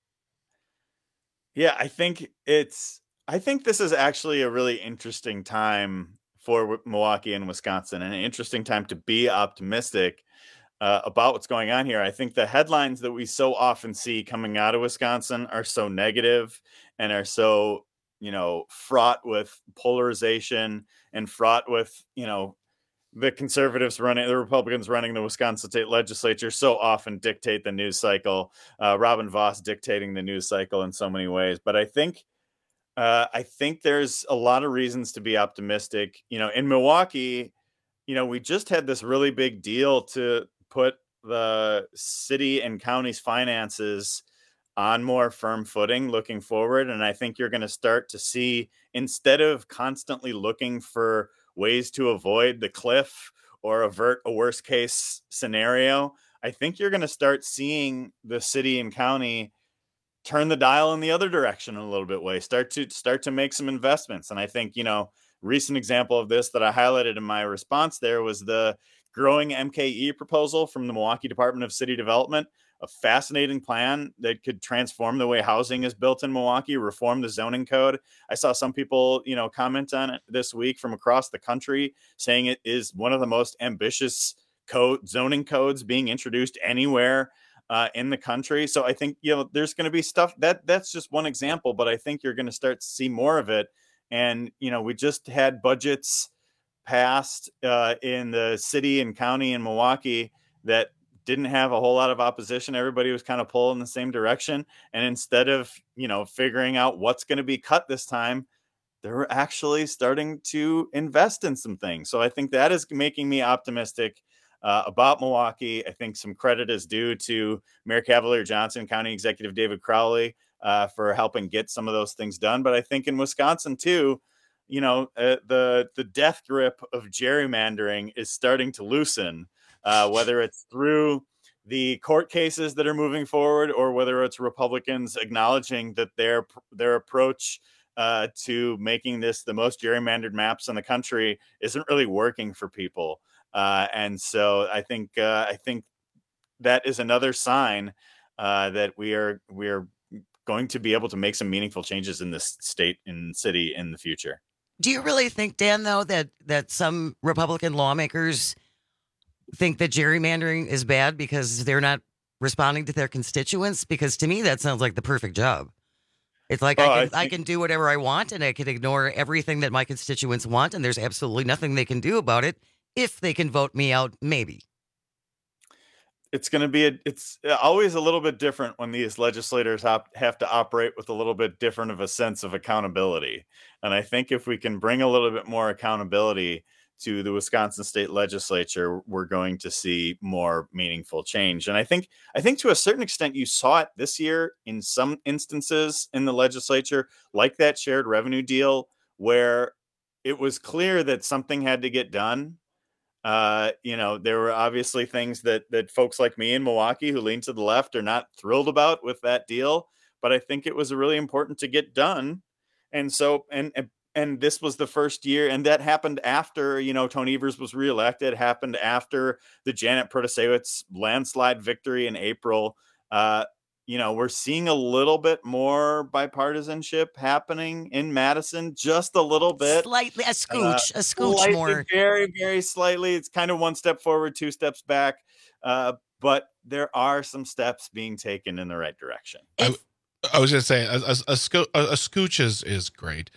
Yeah, I think this is actually a really interesting time for Milwaukee and Wisconsin, and an interesting time to be optimistic about what's going on here. I think the headlines that we so often see coming out of Wisconsin are so negative and are so, fraught with polarization and fraught with, the conservatives the Republicans running the Wisconsin state legislature so often dictate the news cycle. Robin Vos dictating the news cycle in so many ways. But I think there's a lot of reasons to be optimistic. In Milwaukee, we just had this really big deal to put the city and county's finances on more firm footing looking forward. And I think you're going to start to see, instead of constantly looking for ways to avoid the cliff or avert a worst case scenario, I think you're going to start seeing the city and county turn the dial in the other direction a little bit way, start to make some investments. And I think, recent example of this that I highlighted in my response there was the growing MKE proposal from the Milwaukee Department of City Development, a fascinating plan that could transform the way housing is built in Milwaukee, reform the zoning code. I saw some people, comment on it this week from across the country saying it is one of the most ambitious zoning codes being introduced anywhere in the country. So I think, there's going to be stuff that's just one example, but I think you're going to start to see more of it. And, we just had budgets passed in the city and county in Milwaukee that didn't have a whole lot of opposition. Everybody was kind of pulling the same direction. And instead of, figuring out what's going to be cut this time, they're actually starting to invest in some things. So I think that is making me optimistic about Milwaukee. I think some credit is due to Mayor Cavalier Johnson, County Executive David Crowley, for helping get some of those things done. But I think in Wisconsin too, the death grip of gerrymandering is starting to loosen, whether it's through the court cases that are moving forward or whether it's Republicans acknowledging that their approach to making this the most gerrymandered maps in the country isn't really working for people. And so I think that is another sign that we are going to be able to make some meaningful changes in this state and city in the future. Do you really think, Dan, though, that some Republican lawmakers think that gerrymandering is bad because they're not responding to their constituents? Because to me, that sounds like the perfect job. It's like I can do whatever I want, and I can ignore everything that my constituents want, and there's absolutely nothing they can do about it if they can vote me out, maybe. It's going to be it's always a little bit different when these legislators have to operate with a little bit different of a sense of accountability. And I think if we can bring a little bit more accountability to the Wisconsin state legislature, we're going to see more meaningful change. And I think to a certain extent, you saw it this year in some instances in the legislature, like that shared revenue deal, where it was clear that something had to get done. There were obviously things that folks like me in Milwaukee who lean to the left are not thrilled about with that deal, but I think it was really important to get done. And so, and this was the first year, and that happened after, Tony Evers was reelected, happened after the Janet Protasiewicz landslide victory in April. We're seeing a little bit more bipartisanship happening in Madison, just a little bit. Slightly, a scooch slightly, more. Very, very slightly. It's kind of one step forward, two steps back. But there are some steps being taken in the right direction. I was going to say a scooch is great.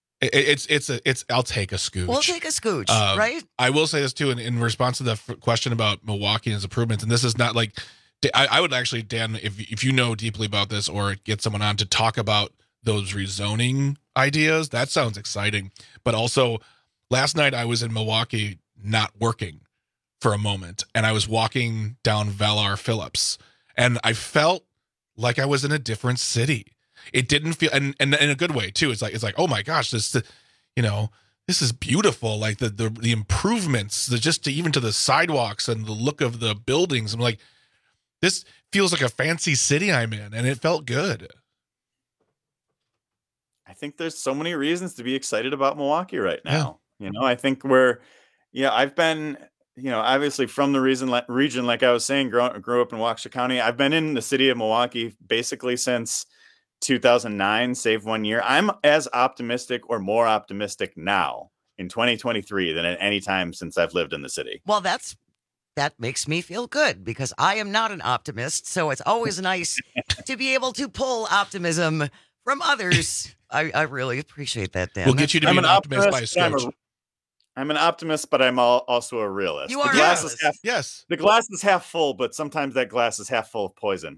I'll take a scooch. We'll take a scooch, right? I will say this too, in response to the question about Milwaukee and its improvements, and this is not like, I would actually, Dan, if you know deeply about this or get someone on to talk about those rezoning ideas, that sounds exciting. But also, last night I was in Milwaukee not working for a moment, and I was walking down Valar Phillips, and I felt like I was in a different city. It didn't feel, and in a good way too. It's like, oh my gosh, this is beautiful. Like the improvements, even to the sidewalks and the look of the buildings. I'm like, this feels like a fancy city I'm in, and it felt good. I think there's so many reasons to be excited about Milwaukee right now. Yeah. I think I've been, obviously from the region, like I was saying, grew up in Waukesha County. I've been in the city of Milwaukee basically since 2009, save 1 year. I'm as optimistic or more optimistic now in 2023 than at any time since I've lived in the city. Well, that makes me feel good because I am not an optimist. So it's always nice to be able to pull optimism from others. I really appreciate that, Dan. We'll get you to be an optimist by a scooch. I'm an optimist, but I'm also a realist. You are the glass is half, yes. The glass is half full, but sometimes that glass is half full of poison.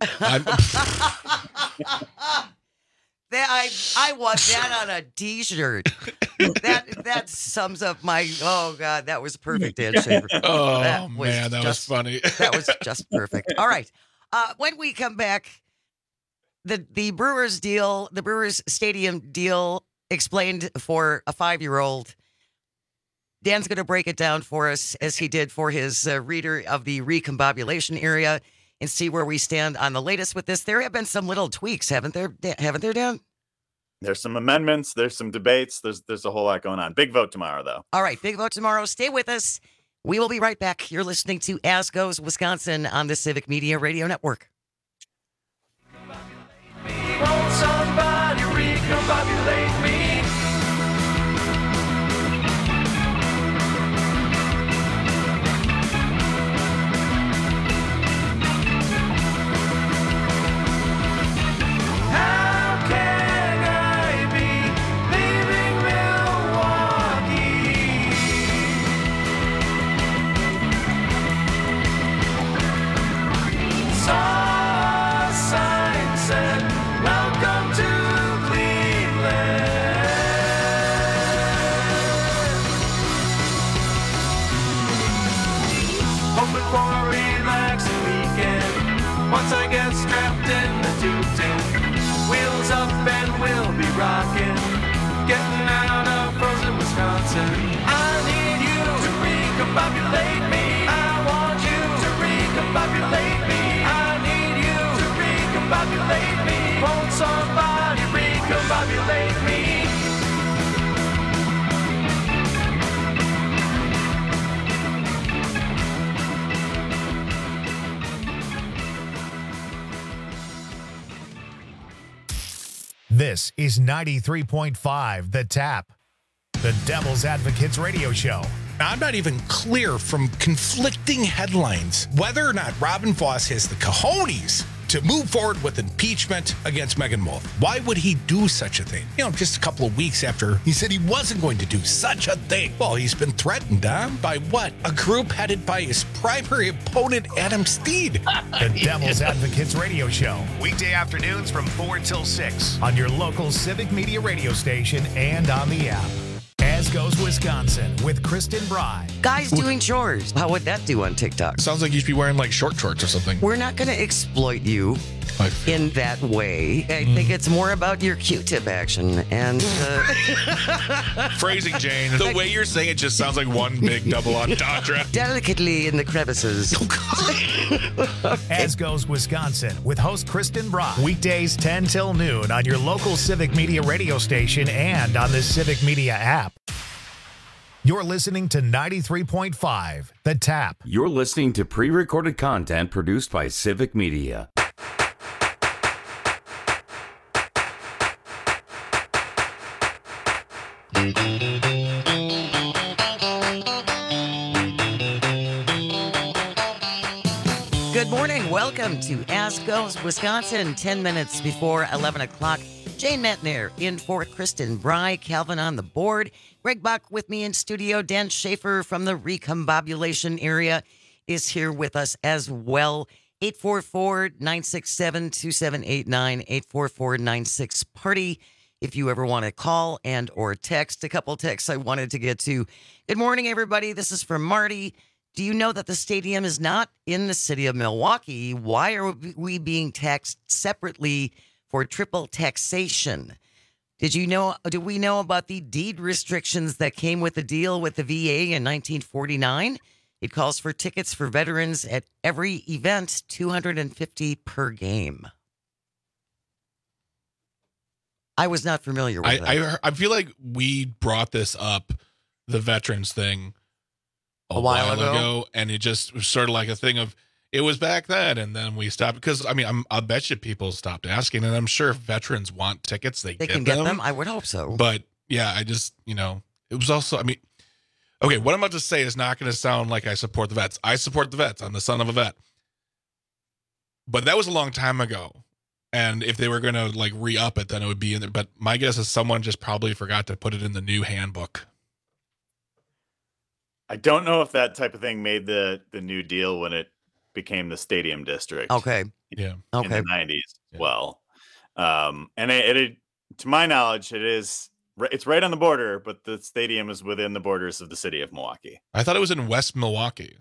I want that on a t-shirt. That sums up my, oh God, that was perfect, Dan Shaver. Oh, that was funny. That was just perfect. All right. When we come back, the Brewers deal, the Brewers Stadium deal explained for a 5-year-old. Dan's going to break it down for us as he did for his reader of the recombobulation area and see where we stand on the latest with this. There have been some little tweaks, haven't there, Dan? There's some amendments. There's some debates. There's a whole lot going on. Big vote tomorrow, though. All right, big vote tomorrow. Stay with us. We will be right back. You're listening to As Goes Wisconsin on the Civic Media Radio Network. Won't somebody recombobulate me? Once I get strapped in the tube, wheels up and we'll be rocking, getting out of frozen Wisconsin. I need you to recombobulate me. I want you to recombobulate me. I need you to recombobulate me. Won't somebody recombobulate me? This is 93.5 The Tap, the Devil's Advocates radio show. I'm not even clear from conflicting headlines whether or not Robin Voss has the cojones to move forward with impeachment against Megan Wolf. Why would he do such a thing? Just a couple of weeks after he said he wasn't going to do such a thing. Well, he's been threatened, by what? A group headed by his primary opponent, Adam Steed. The Devil's Advocates radio show. Weekday afternoons from 4 till 6 on your local Civic Media radio station and on the app. As Goes Wisconsin with Kristen Bry. Guys doing chores. How would that do on TikTok? Sounds like you should be wearing like short shorts or something. We're not going to exploit you in that way. I think it's more about your Q-tip action and phrasing, Jane. The way you're saying it just sounds like one big double entendre. Delicately in the crevices. As Goes Wisconsin with host Kristen Bry. Weekdays 10 till noon on your local Civic Media radio station and on the Civic Media app. You're listening to 93.5 The Tap. You're listening to pre-recorded content produced by Civic Media. Good morning. Welcome to As Goes Wisconsin. 10 minutes before 11 o'clock. Jane Metner in for Kristen Bry. Calvin on the board. Greg Buck with me in studio. Dan Schaefer from the recombobulation area is here with us as well. 844-967-2789, 844-96-PARTY. If you ever want to call and or text. A couple texts I wanted to get to. Good morning, everybody. This is from Marty. Do you know that the stadium is not in the city of Milwaukee? Why are we being taxed separately for triple taxation? Do we know about the deed restrictions that came with the deal with the VA in 1949? It calls for tickets for veterans at every event, $250 per game. I was not familiar with that. I feel like we brought this up, the veterans thing, a while ago, and it just was sort of like a thing of, it was back then, and then we stopped. Because, I'll bet you people stopped asking, and I'm sure if veterans want tickets, they can get them. I would hope so. But, yeah, I just, it was also, okay, what I'm about to say is not going to sound like I support the vets. I support the vets. I'm the son of a vet. But that was a long time ago. And if they were going to, re-up it, then it would be in there. But my guess is someone just probably forgot to put it in the new handbook. I don't know if that type of thing made the new deal when it became the stadium district. Okay. Yeah. Okay. In the 90s. Yeah. Well, and it, to my knowledge, it's right on the border, but the stadium is within the borders of the city of Milwaukee. I thought it was in West Milwaukee.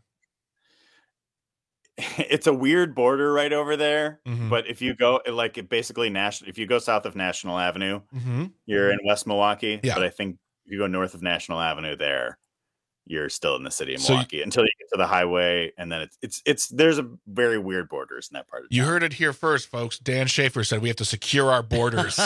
It's a weird border right over there, Mm-hmm. but if you go if you go south of National Avenue, Mm-hmm. you're in West Milwaukee. Yeah. But I think if you go north of National Avenue there, you're still in the city of Milwaukee until you get to the highway, and then it's there's a very weird borders in that part of town. You heard it here first, folks. Dan Schaefer said we have to secure our borders.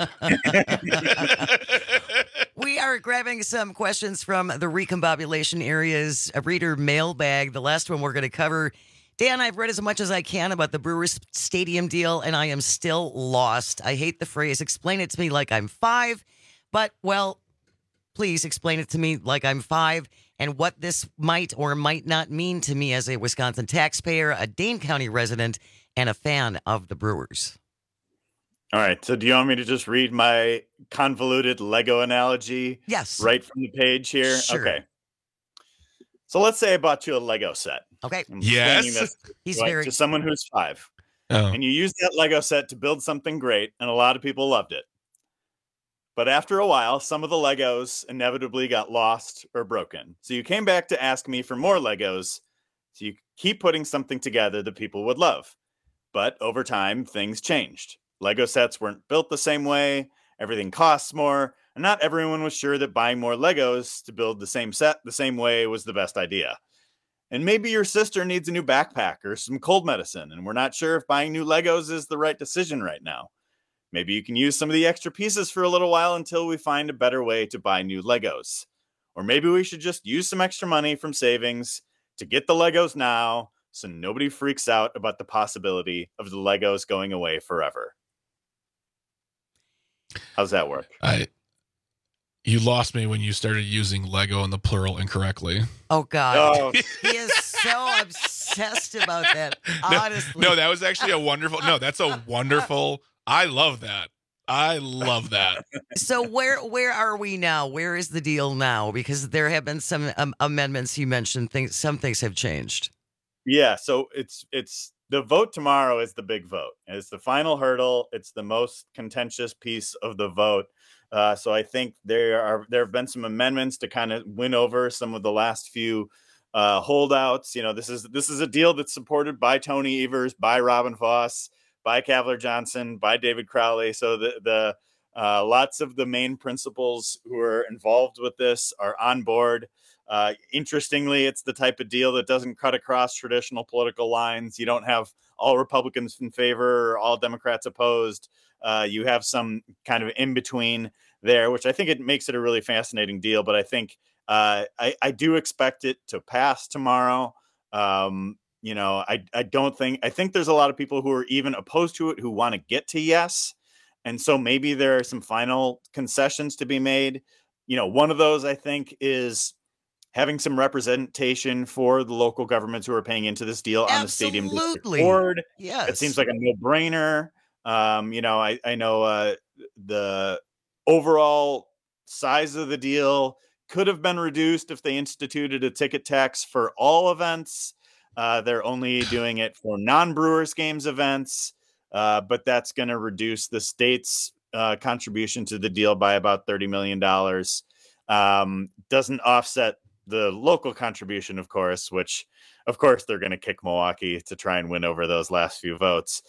We are grabbing some questions from the recombobulation areas, a reader mailbag. The last one we're going to cover. Dan, I've read as much as I can about the Brewers Stadium deal, and I am still lost. I hate the phrase, explain it to me like I'm 5, but, well, please explain it to me like I'm 5 and what this might or might not mean to me as a Wisconsin taxpayer, a Dane County resident, and a fan of the Brewers. All right. So do you want me to just read my convoluted Lego analogy? Yes. Right from the page here? Sure. Okay. So let's say I bought you a Lego set. Okay. I'm Yes. explaining this He's to someone who's 5. Oh. And you used that Lego set to build something great, and a lot of people loved it. But after a while, some of the Legos inevitably got lost or broken. So you came back to ask me for more Legos, so you keep putting something together that people would love. But over time, things changed. Lego sets weren't built the same way, everything costs more, and not everyone was sure that buying more Legos to build the same set the same way was the best idea. And maybe your sister needs a new backpack or some cold medicine, and we're not sure if buying new Legos is the right decision right now. Maybe you can use some of the extra pieces for a little while until we find a better way to buy new Legos. Or maybe we should just use some extra money from savings to get the Legos now so nobody freaks out about the possibility of the Legos going away forever. How's that work? You lost me when you started using Lego in the plural incorrectly. Oh, God. He is so obsessed about that, honestly. No, that was actually that's a wonderful, I love that. So where are we now? Where is the deal now? Because there have been some amendments you mentioned. Some things have changed. Yeah, so it's the vote tomorrow is the big vote. It's the final hurdle. It's the most contentious piece of the vote. So I think there have been some amendments to kind of win over some of the last few holdouts. You know, this is a deal that's supported by Tony Evers, by Robin Voss, by Cavalier Johnson, by David Crowley. So the lots of the main principals who are involved with this are on board. Interestingly, it's the type of deal that doesn't cut across traditional political lines. You don't have all Republicans in favor or all Democrats opposed. You have some kind of in between there, which I think it makes it a really fascinating deal. But I think I do expect it to pass tomorrow. You know, I think there's a lot of people who are even opposed to it who want to get to yes. And so maybe there are some final concessions to be made. You know, one of those I think is having some representation for the local governments who are paying into this deal on the stadium district board. Yes. It seems like a no-brainer. You know, I know the overall size of the deal could have been reduced if they instituted a ticket tax for all events. They're only doing it for non-Brewers games events, but that's going to reduce the state's contribution to the deal by about $30 million. Doesn't offset the local contribution, of course, which, of course, they're going to kick Milwaukee to try and win over those last few votes.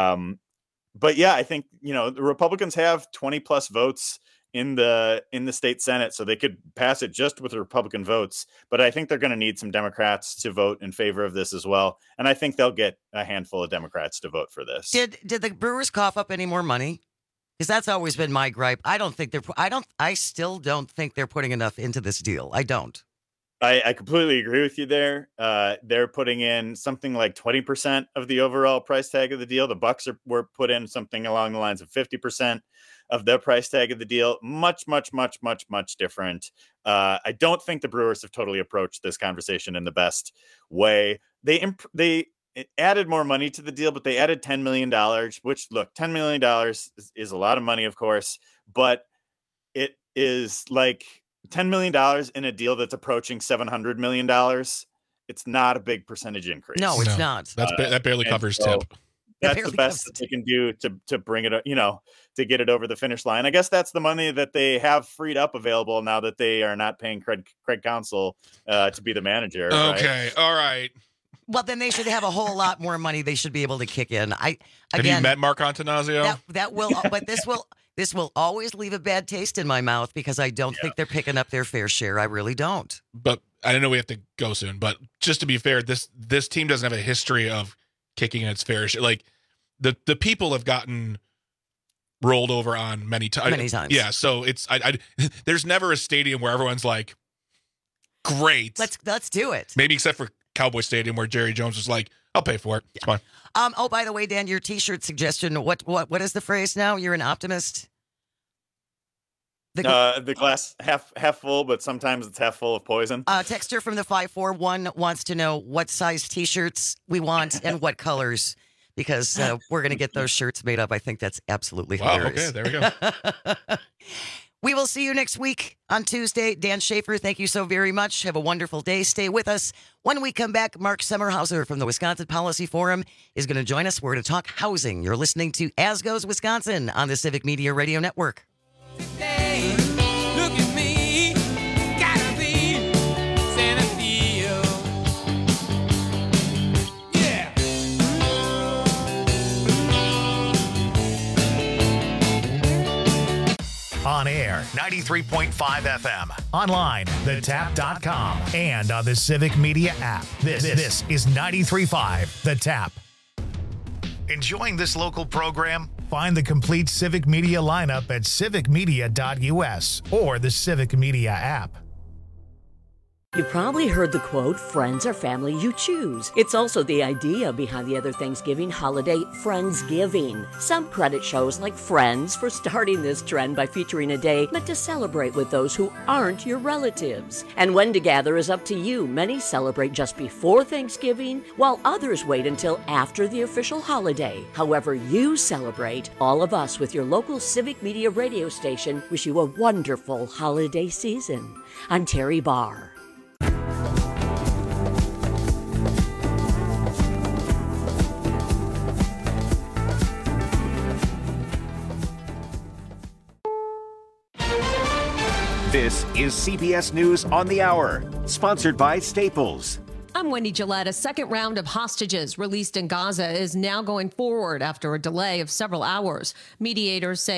But yeah, I think, you know, the Republicans have 20 plus votes in the state Senate, so they could pass it just with the Republican votes. But I think they're going to need some Democrats to vote in favor of this as well. And I think they'll get a handful of Democrats to vote for this. Did the Brewers cough up any more money? Because that's always been my gripe. I still don't think they're putting enough into this deal. I don't. I completely agree with you there. They're putting in something like 20% of the overall price tag of the deal. The Bucks were put in something along the lines of 50% of the price tag of the deal. Much different. I don't think the Brewers have totally approached this conversation in the best way. They added more money to the deal, but they added $10 million, which, look, $10 million is a lot of money, of course, but it is like $10 million in a deal that's approaching $700 million. It's not a big percentage increase. No, it's not. That barely covers tip. That's the best that they can do to bring it, you know, to get it over the finish line. I guess that's the money that they have freed up available now that they are not paying Craig Counsell to be the manager. Okay. Right? All right. Well, then they should have a whole lot more money they should be able to kick in. Have you met Mark Antanasio? That will, but this will always leave a bad taste in my mouth because I don't think they're picking up their fair share. I really don't. But I know we have to go soon, but just to be fair, this team doesn't have a history of kicking in its fair share. Like the people have gotten rolled over on many times. Many times. Yeah. So it's there's never a stadium where everyone's like, great. Let's do it. Maybe except for Cowboy Stadium where Jerry Jones was like, I'll pay for it. It's fine. Oh, by the way, Dan, your T-shirt suggestion. What is the phrase now? You're an optimist. The glass half full, but sometimes it's half full of poison. Texter from the 541 wants to know what size T-shirts we want and what colors, because we're going to get those shirts made up. I think that's absolutely hilarious. Okay, there we go. We will see you next week on Tuesday. Dan Schaefer, thank you so very much. Have a wonderful day. Stay with us. When we come back, Mark Sommerhauser from the Wisconsin Policy Forum is going to join us. We're going to talk housing. You're listening to As Goes Wisconsin on the Civic Media Radio Network. Hey, look at me, gotta be Santa Fe. Yeah. On air, 93.5 FM. Online, thetap.com. And on the Civic Media app. This is 93.5 The Tap. Enjoying this local program? Find the complete Civic Media lineup at civicmedia.us or the Civic Media app. You probably heard the quote, friends are family you choose. It's also the idea behind the other Thanksgiving holiday, Friendsgiving. Some credit shows like Friends for starting this trend by featuring a day meant to celebrate with those who aren't your relatives. And when to gather is up to you. Many celebrate just before Thanksgiving, while others wait until after the official holiday. However you celebrate, all of us with your local Civic Media radio station wish you a wonderful holiday season. I'm Terry Barr. This is CBS News on the Hour, sponsored by Staples. I'm Wendy Gillette. A second round of hostages released in Gaza is now going forward after a delay of several hours. Mediators say